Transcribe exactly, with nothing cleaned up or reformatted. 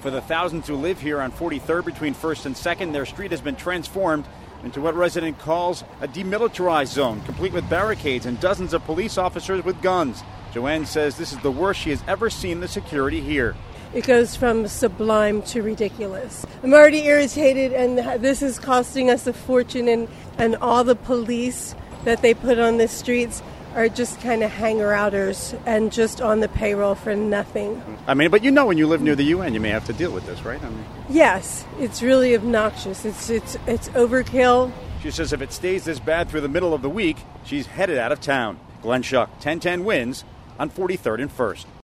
For the thousands who live here on forty-third between first and second, their street has been transformed into what resident calls a demilitarized zone, complete with barricades and dozens of police officers with guns. Joanne says this is the worst she has ever seen the security here. It goes from sublime to ridiculous. I'm already irritated, and this is costing us a fortune, and, and all the police that they put on the streets are just kind of hanger-outers and just on the payroll for nothing. I mean, but you know when you live near the U N, you may have to deal with this, right? I mean, yes, it's really obnoxious. It's it's it's overkill. She says if it stays this bad through the middle of the week, she's headed out of town. Glenn Schuck, ten ten wins on forty-third and first.